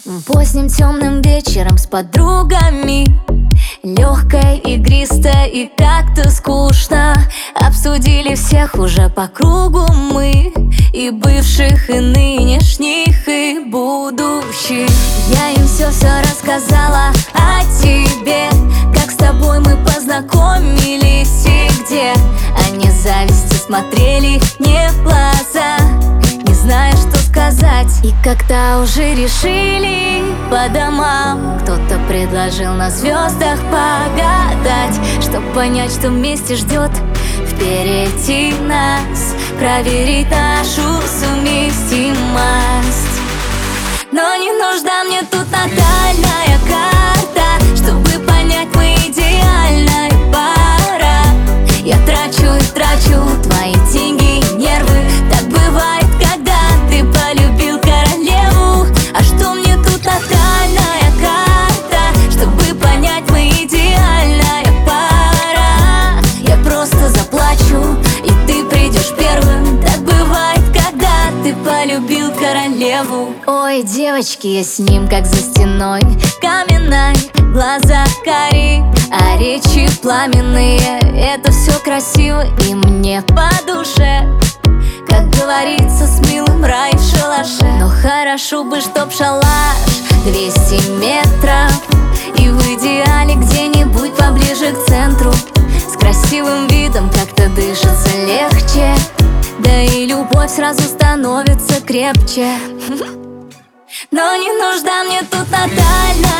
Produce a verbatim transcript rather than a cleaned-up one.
Поздним темным вечером с подругами, легкой, игристой и как-то скучно. Обсудили всех уже по кругу мы, и бывших, и нынешних, и будущих. Я им все-все рассказала о тебе, как с тобой мы познакомились и где они завистью смотрели мне в глаза, не зная, что сказать. И когда уже решили по домам, кто-то предложил на звездах погадать, чтоб понять, что вместе ждет впереди нас, проверить нашу совместимость. Но не нужна мне тут натальная карта, чтобы понять, мы идеальная пара. Я трачу и трачу твои деньги и нервы. Так бывает, когда ты полюбил королеву. А что мне тут натальная карта, чтобы понять, мы идеальная пара? Я просто заплачу, и ты придешь первым. Так бывает, когда ты полюбил королеву. Ой, девочки, я с ним как за стеной каменной, глаза кори, а речи пламенные. Это все красиво и мне по душе, как говорится, с милым рай в шалаше. Но хорошо бы, чтоб шалаш двести метров, и в идеале где-нибудь поближе к центру, с красивым видом как-то дышится легче, да и любовь сразу становится крепче. Но не нужна мне тут натальная